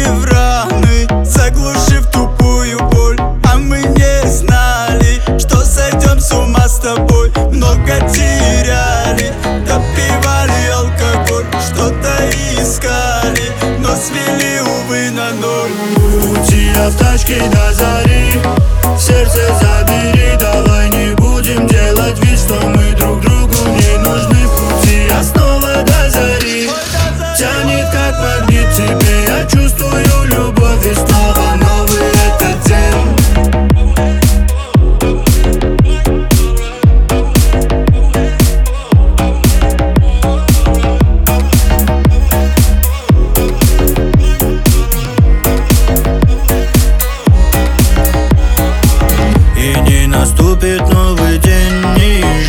в раны, заглушив тупую боль. А мы не знали, что сойдем с ума с тобой. Много теряли, допивали алкоголь, что-то искали, но свели, увы, на ноль. В пути я в тачке до зари, сердце забери, давай не будем делать вид, что мы друг другу не нужны. В пути я снова до зари, тянет как магнит тебе, я чувствую любовь и снова новый этот день. И не наступит новый день, не